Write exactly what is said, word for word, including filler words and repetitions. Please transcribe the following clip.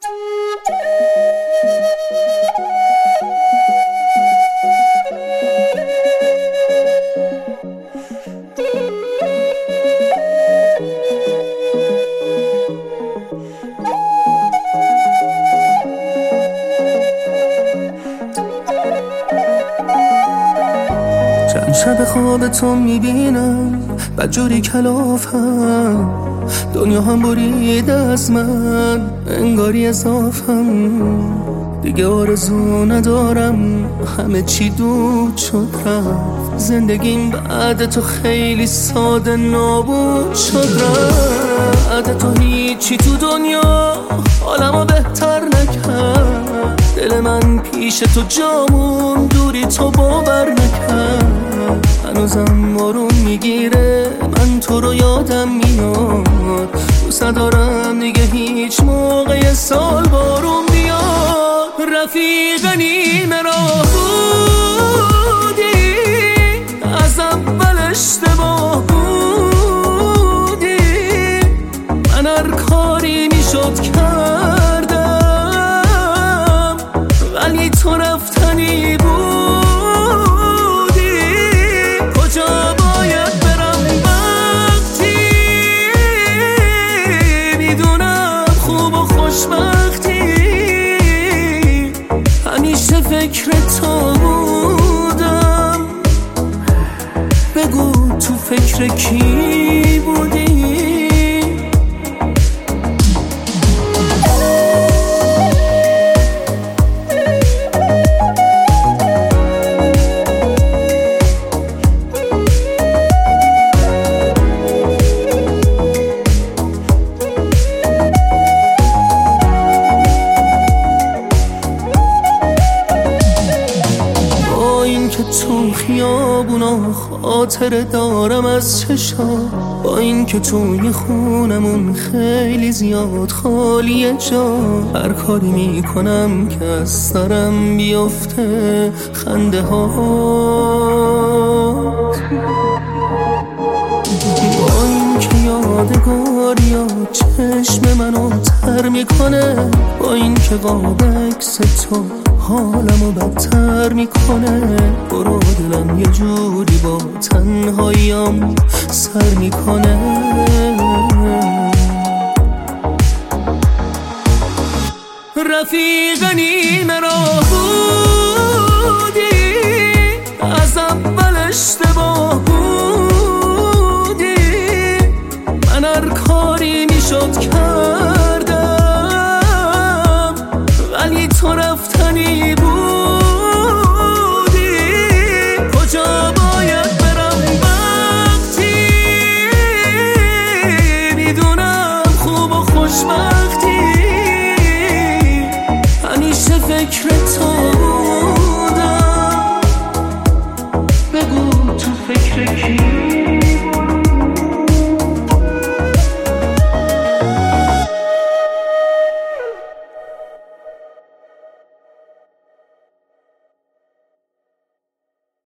چند شب خواب تو میبینم بدجوری کلافم، دنیا هم بریده از من انگاری اضافم. دیگه آرزو ندارم، همه چی دود شد رفت. زندگیم بعد تو خیلی ساده نابود شد رفت. بعد تو هیچی تو دنیا حالمو بهتر نکرد. دل من پیش تو جامون، دوری تو باور نکرد. هنوزم بارون میگیره، من تو رو یادم میاد. دوست ندارم دیگه هیچ موقع سال بارون بیاد. رفیق نیمه راه بودی، از اول اشتباه بودی. من هر کاری میشد کردم، ولی تو رفتنی بودی. کجا باید برم وقتی میدونم خوب و خوشبختی؟ همیشه فکر تو بودم، بگو تو فکر کی بودی؟ تو خیابونا خاطر دارم از چشا، با این که توی خونمون خیلی زیاد خالیه جا. هر کاری میکنم که از سرم بیفته خنده ها، با این که یادگاری ها چشم منو تر میکنه. با این که قاب عکس تو حالمو بدتر میکنه. برو دلم یه جوری با تنهاییم سر میکنه. رفیق نیمه راه بودی، از اول اشتباه بودی. من هر کاری میشد کردم، ولی تو رفتنی بودی. کجا باید برم وقتی میدونم خوب و خوشبختی؟ همیشه فکر تو